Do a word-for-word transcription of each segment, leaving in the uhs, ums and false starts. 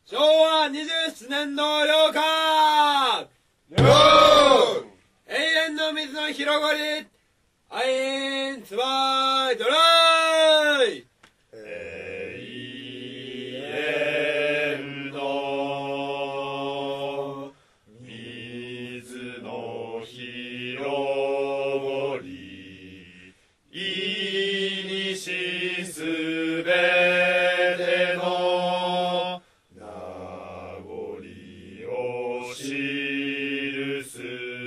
しょうわにじゅうななねんの領下よー永遠の水の広がりアインツバイドライ永遠の水の広がりいにしすべての名残を記す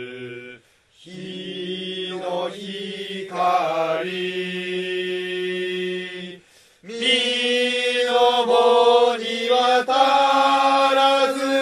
日の光身のもに渡らず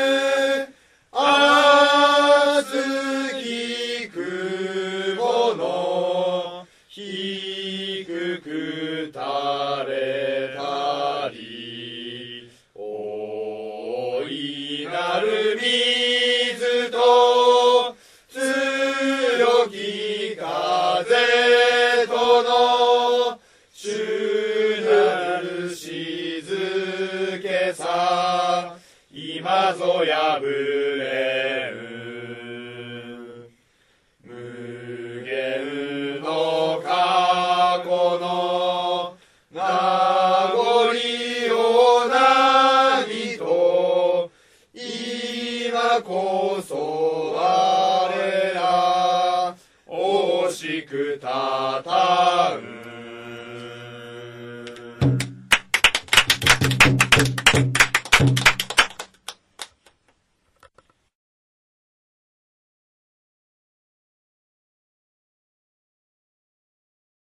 熱き雲の低く垂れたり大いなる水と強き風との主なる静けさ今ぞ破れん無限の過去の名残を何と今こそ我ら惜しくたたう